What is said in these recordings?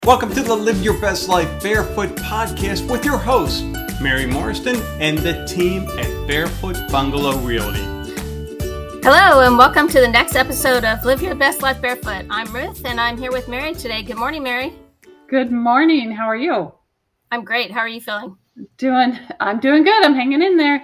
Welcome to the Live Your Best Life Barefoot podcast with your host, Mary Morriston, and the team at Barefoot Bungalow Realty. Hello, and welcome to the next episode of Live Your Best Life Barefoot. I'm Ruth, and I'm here with Mary today. Good morning, Mary. Good morning. How are you? I'm great. How are you feeling? I'm doing good. I'm hanging in there.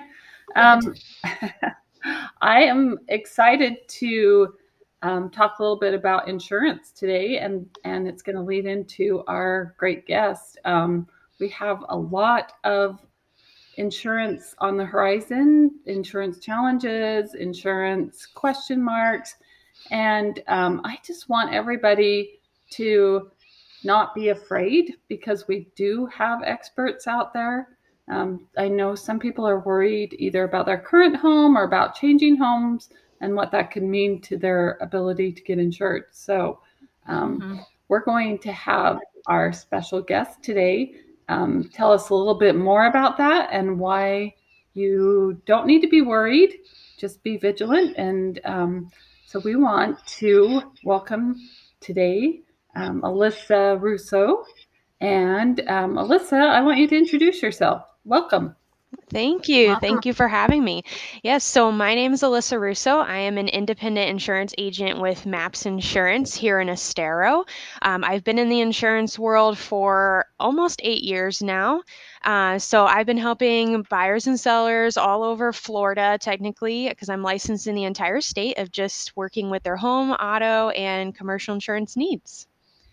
I am excited to talk a little bit about insurance today, and it's going to lead into our great guest. We have a lot of insurance on the horizon, insurance challenges, insurance question marks, and I just want everybody to not be afraid because we do have experts out there. I know some people are worried either about their current home or about changing homes and what that could mean to their ability to get insured. So we're going to have our special guest today tell us a little bit more about that and why you don't need to be worried. Just be vigilant. And so we want to welcome today Alyssa Russo. And Alyssa, I want you to introduce yourself. Welcome. Thank you. Thank you for having me. Yes, so my name is Alyssa Russo. I am an independent insurance agent with MAPS Insurance here in Estero. I've been in the insurance world for almost 8 years now. So I've been helping buyers and sellers all over Florida, technically, because I'm licensed in the entire state of just working with their home, auto, and commercial insurance needs.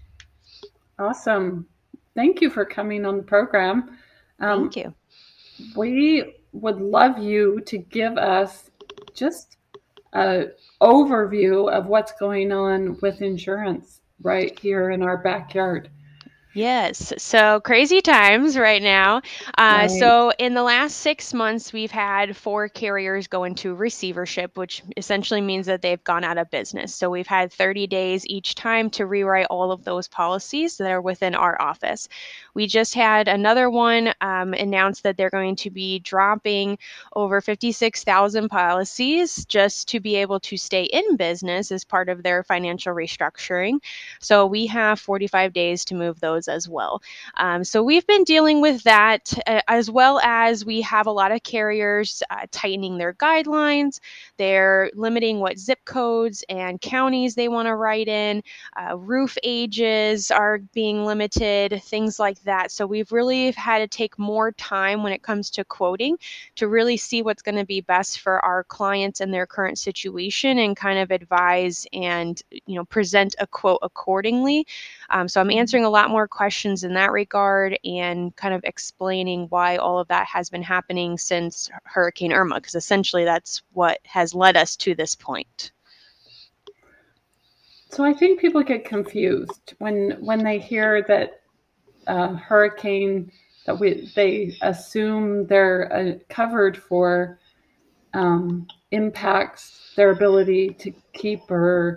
Awesome. Thank you for coming on the program. Thank you. We would love you to give us just an overview of what's going on with insurance right here in our backyard. Yes. So crazy times right now. Right. So in the last 6 months, we've had 4 carriers go into receivership, which essentially means that they've gone out of business. So we've had 30 days each time to rewrite all of those policies that are within our office. We just had another one announce that they're going to be dropping over 56,000 policies just to be able to stay in business as part of their financial restructuring. So we have 45 days to move those as well. So we've been dealing with that as well as we have a lot of carriers tightening their guidelines. They're limiting what zip codes and counties they want to write in. Roof ages are being limited, things like that. So we've really had to take more time when it comes to quoting to really see what's going to be best for our clients and their current situation and kind of advise and present a quote accordingly. So I'm answering a lot more questions in that regard and kind of explaining why all of that has been happening since Hurricane Irma, because essentially that's what has led us to this point. So I think people get confused when they hear that hurricane, that they assume they're covered for impacts their ability to keep a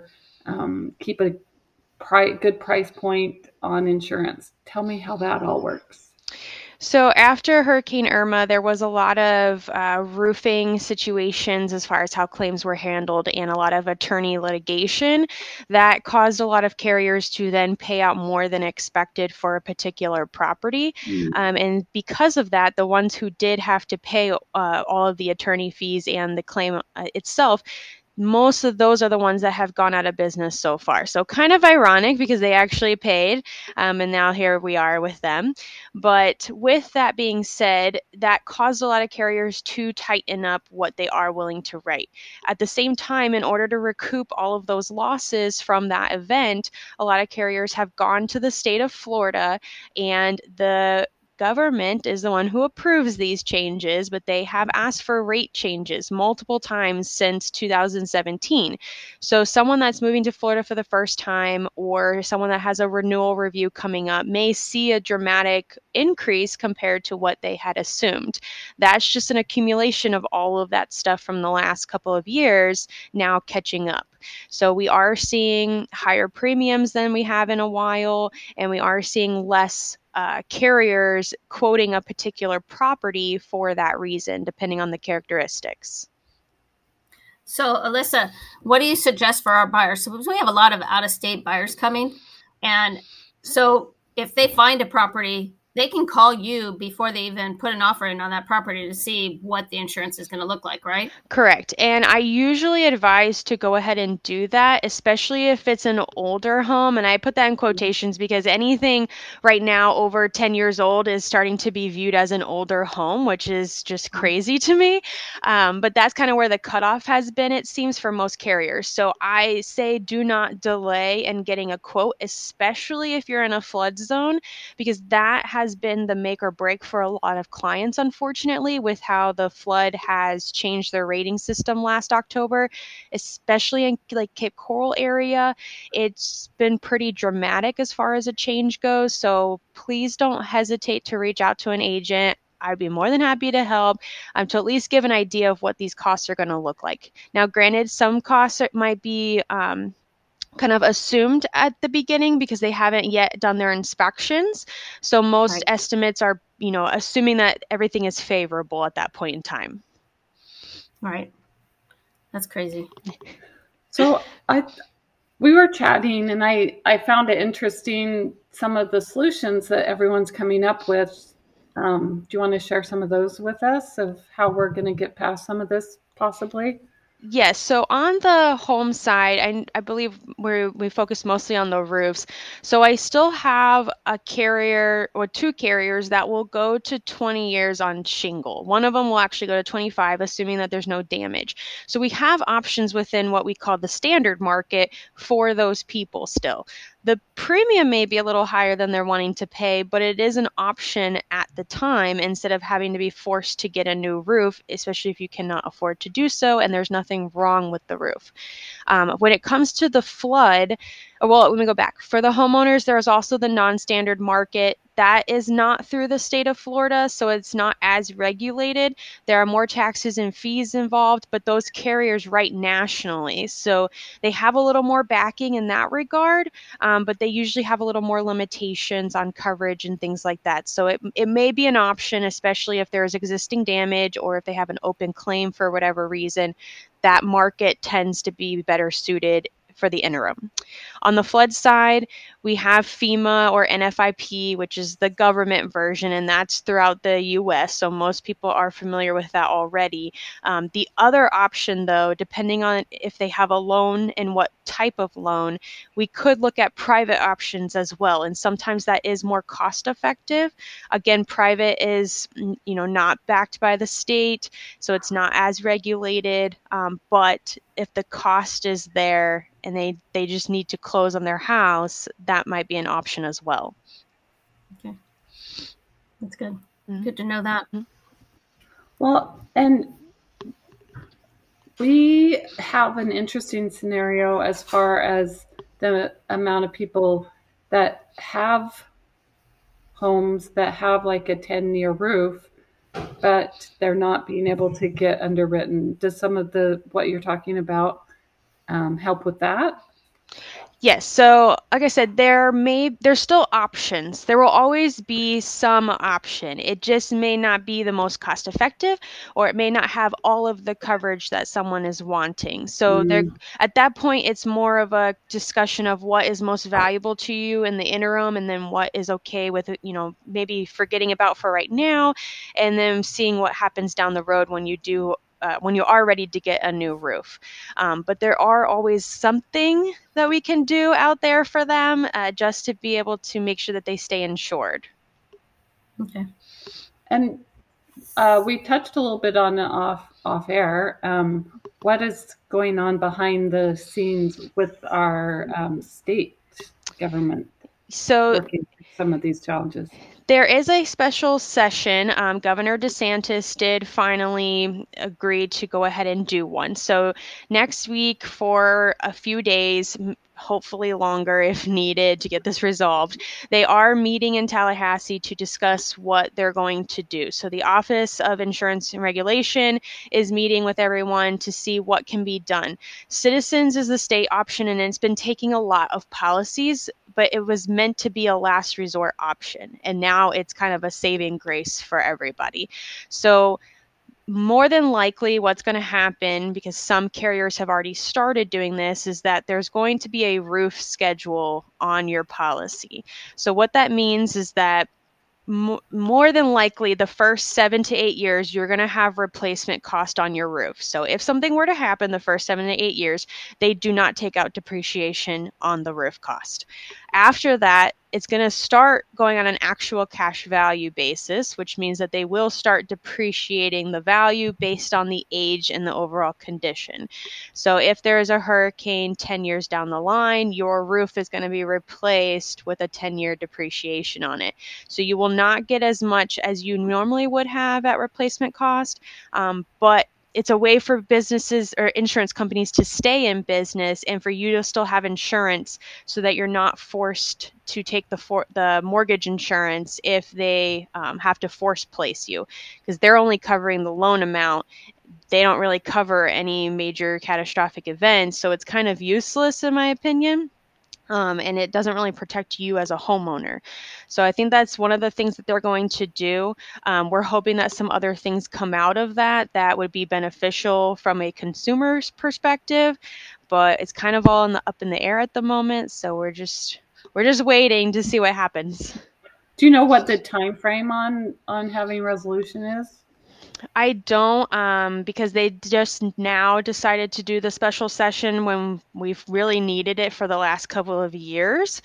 good price point on insurance. Tell me how that all works. So after Hurricane Irma, there was a lot of roofing situations as far as how claims were handled and a lot of attorney litigation that caused a lot of carriers to then pay out more than expected for a particular property. And because of that, the ones who did have to pay all of the attorney fees and the claim itself, most of those are the ones that have gone out of business so far. So kind of ironic because they actually paid, and now here we are with them. But with that being said, that caused a lot of carriers to tighten up what they are willing to write. At the same time, in order to recoup all of those losses from that event, a lot of carriers have gone to the state of Florida, and the government is the one who approves these changes, but they have asked for rate changes multiple times since 2017. So someone that's moving to Florida for the first time or someone that has a renewal review coming up may see a dramatic increase compared to what they had assumed. That's just an accumulation of all of that stuff from the last couple of years now catching up. So we are seeing higher premiums than we have in a while, and we are seeing less carriers quoting a particular property for that reason, depending on the characteristics. So, Alyssa, what do you suggest for our buyers? So we have a lot of out-of-state buyers coming. And so if they find a property, they can call you before they even put an offer in on that property to see what the insurance is going to look like, right? Correct. And I usually advise to go ahead and do that, especially if it's an older home. And I put that in quotations because anything right now over 10 years old is starting to be viewed as an older home, which is just crazy to me. But that's kind of where the cutoff has been, it seems, for most carriers. So I say do not delay in getting a quote, especially if you're in a flood zone, because that has been the make or break for a lot of clients, unfortunately, with how the flood has changed their rating system last October, especially in like Cape Coral area. It's been pretty dramatic as far as a change goes. So please don't hesitate to reach out to an agent. I'd be more than happy to help to at least give an idea of what these costs are going to look like. Now, granted, some costs might be kind of assumed at the beginning because they haven't yet done their inspections. So most estimates are, assuming that everything is favorable at that point in time. Right. That's crazy. So we were chatting and I found it interesting, some of the solutions that everyone's coming up with. Do you want to share some of those with us of how we're going to get past some of this possibly? Yes. So on the home side, I believe we focus mostly on the roofs. So I still have a carrier or two carriers that will go to 20 years on shingle. One of them will actually go to 25, assuming that there's no damage. So we have options within what we call the standard market for those people still. The premium may be a little higher than they're wanting to pay, but it is an option at the time instead of having to be forced to get a new roof, especially if you cannot afford to do so and there's nothing wrong with the roof. When it comes to the flood, well, let me go back. For the homeowners, there's also the non-standard market. That is not through the state of Florida, so it's not as regulated. There are more taxes and fees involved, but those carriers write nationally, so they have a little more backing in that regard, but they usually have a little more limitations on coverage and things like that. So it may be an option, especially if there's existing damage or if they have an open claim for whatever reason. That market tends to be better suited for the interim. On the flood side, we have FEMA or NFIP, which is the government version, and that's throughout the U.S., so most people are familiar with that already. The other option, though, depending on if they have a loan and what type of loan, we could look at private options as well, and sometimes that is more cost effective. Again, private is, not backed by the state, so it's not as regulated, but if the cost is there and they just need to close on their house, that might be an option as well. Okay. That's good. Mm-hmm. Good to know that. Mm-hmm. Well, and we have an interesting scenario as far as the amount of people that have homes that have like a 10-year roof, but they're not being able to get underwritten. Does some of what you're talking about help with that? Yes. So like I said, there's still options. There will always be some option. It just may not be the most cost effective, or it may not have all of the coverage that someone is wanting. So at that point, it's more of a discussion of what is most valuable to you in the interim, and then what is okay with, maybe forgetting about for right now, and then seeing what happens down the road when you are ready to get a new roof. But there are always something that we can do out there for them just to be able to make sure that they stay insured. Okay. And we touched a little bit on off air. What is going on behind the scenes with our state government? So working through some of these challenges. There is a special session. Governor DeSantis did finally agree to go ahead and do one. So next week for a few days, hopefully longer if needed to get this resolved, they are meeting in Tallahassee to discuss what they're going to do. So the Office of Insurance and Regulation is meeting with everyone to see what can be done. Citizens is the state option, and it's been taking a lot of policies, but it was meant to be a last resort option. And now it's kind of a saving grace for everybody. So more than likely what's going to happen, because some carriers have already started doing this, is that there's going to be a roof schedule on your policy. So what that means is that more than likely the first 7 to 8 years, you're going to have replacement cost on your roof. So if something were to happen the first 7 to 8 years, they do not take out depreciation on the roof cost. After that, it's going to start going on an actual cash value basis, which means that they will start depreciating the value based on the age and the overall condition. So if there is a hurricane 10 years down the line, your roof is going to be replaced with a 10-year depreciation on it. So you will not get as much as you normally would have at replacement cost, but it's a way for businesses or insurance companies to stay in business and for you to still have insurance, so that you're not forced to take the mortgage insurance if they have to force place you, because they're only covering the loan amount. They don't really cover any major catastrophic events, so it's kind of useless in my opinion. And it doesn't really protect you as a homeowner. So I think that's one of the things that they're going to do. We're hoping that some other things come out of that would be beneficial from a consumer's perspective, but it's kind of all up in the air at the moment. So we're just waiting to see what happens. Do you know what the time frame on having resolution is? I don't, because they just now decided to do the special session when we've really needed it for the last couple of years.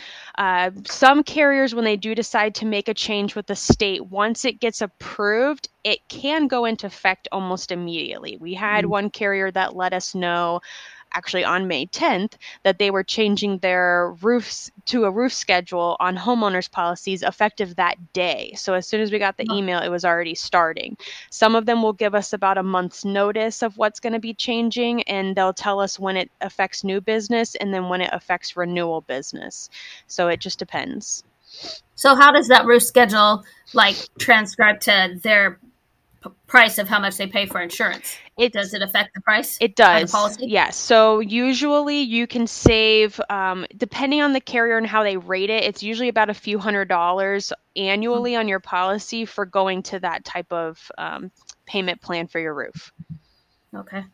Some carriers, when they do decide to make a change with the state, once it gets approved, it can go into effect almost immediately. We had one carrier that let us know, actually on May 10th, that they were changing their roofs to a roof schedule on homeowners policies effective that day. So as soon as we got the email, it was already starting. Some of them will give us about a month's notice of what's going to be changing, and they'll tell us when it affects new business and then when it affects renewal business. So it just depends. So how does that roof schedule transcribe to their price of how much they pay for insurance? Does it affect the price? It does. On the policy? Yes. So usually you can save, depending on the carrier and how they rate it, it's usually about a few $100s annually on your policy for going to that type of payment plan for your roof. Okay.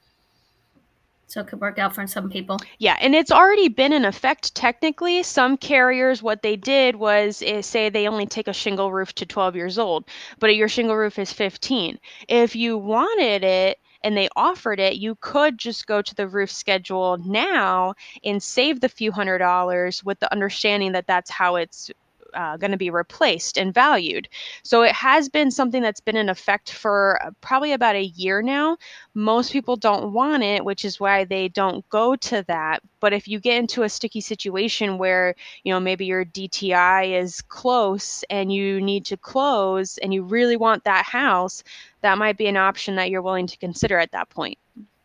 So it could work out for some people. Yeah, and it's already been in effect technically. Some carriers, what they did was say they only take a shingle roof to 12 years old, but your shingle roof is 15. If you wanted it and they offered it, you could just go to the roof schedule now and save the few $100s with the understanding that that's how it's going to be replaced and valued. So it has been something that's been in effect for probably about a year now. Most people don't want it, which is why they don't go to that. But if you get into a sticky situation where, maybe your DTI is close and you need to close and you really want that house, that might be an option that you're willing to consider at that point.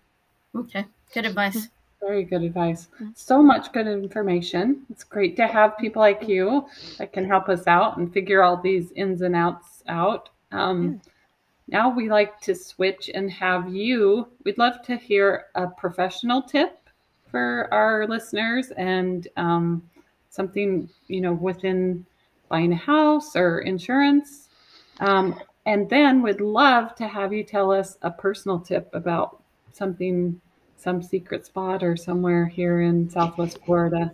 Okay. Good advice. Very good advice. So much good information. It's great to have people like you that can help us out and figure all these ins and outs out. Now we like to switch and we'd love to hear a professional tip for our listeners and something, within buying a house or insurance. And then we'd love to have you tell us a personal tip about something, some secret spot or somewhere here in Southwest Florida.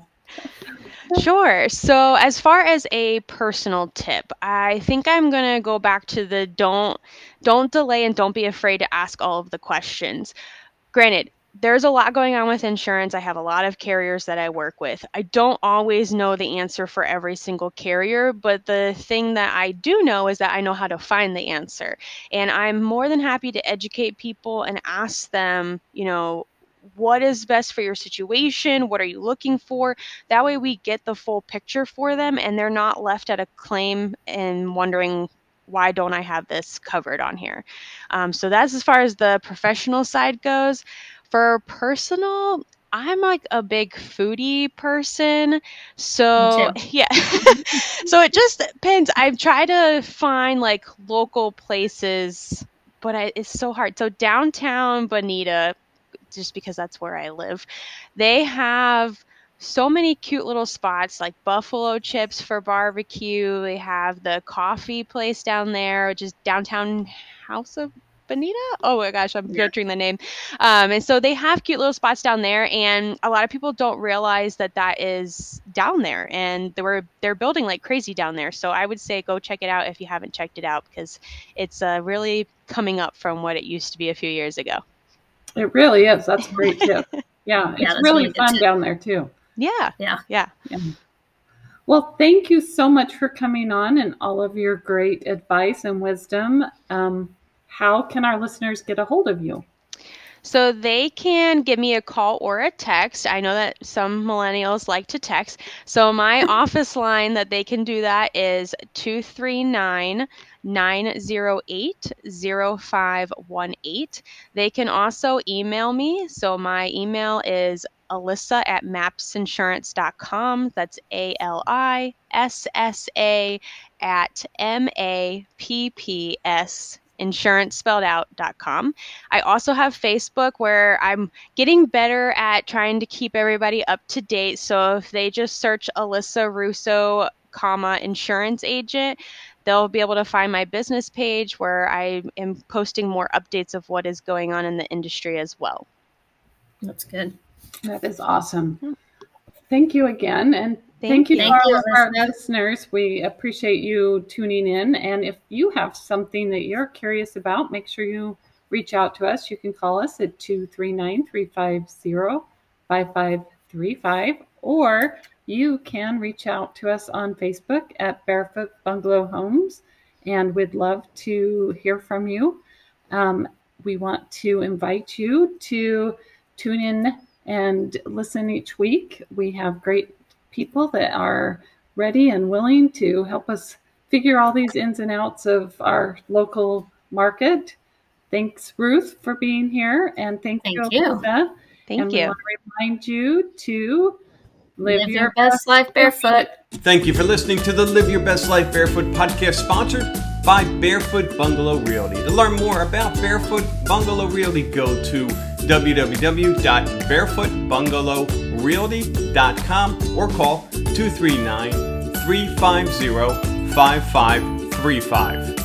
Sure. So as far as a personal tip, I think I'm going to go back to the don't delay and don't be afraid to ask all of the questions. Granted, there's a lot going on with insurance. I have a lot of carriers that I work with. I don't always know the answer for every single carrier, but the thing that I do know is that I know how to find the answer. And I'm more than happy to educate people and ask them, what is best for your situation? What are you looking for? That way we get the full picture for them and they're not left at a claim and wondering, why don't I have this covered on here? So that's as far as the professional side goes. For personal, I'm like a big foodie person. So yeah. So it just depends. I've tried to find local places, but it's so hard. So downtown Bonita, just because that's where I live, they have so many cute little spots like Buffalo Chips for barbecue. They have the coffee place down there, which is downtown House of Bonita. Oh my gosh, I'm butchering the name. And so they have cute little spots down there, and a lot of people don't realize that is down there, and they're building like crazy down there. So I would say go check it out if you haven't checked it out, because it's really coming up from what it used to be a few years ago. It really is. That's a great tip. Yeah, it's really fun down there too. Yeah. Well, thank you so much for coming on and all of your great advice and wisdom. How can our listeners get a hold of you? So they can give me a call or a text. I know that some millennials like to text. So my office line that they can do that is 239-908-0518. They can also email me. So my email is Alissa@mappsinsurance.com. That's ALISSA@MAPPS insurance spelled out.com. I also have Facebook, where I'm getting better at trying to keep everybody up to date. So if they just search Alissa Russo, insurance agent, they'll be able to find my business page, where I am posting more updates of what is going on in the industry as well. That's good. That is awesome. Thank you again. And thank you to all of our listeners. We appreciate you tuning in. And if you have something that you're curious about, make sure you reach out to us. You can call us at 239-350-5535, or you can reach out to us on Facebook at Barefoot Bungalow Homes, and we'd love to hear from you. We want to invite you to tune in and listen each week. We have great people that are ready and willing to help us figure all these ins and outs of our local market. Thanks, Ruth, for being here. And thank you, Alissa. Thank you. We want to remind you to live your best life barefoot. Thank you for listening to the Live Your Best Life Barefoot podcast, sponsored by Barefoot Bungalow Realty. To learn more about Barefoot Bungalow Realty, go to www.barefootbungalowrealty.com or call 239-350-5535.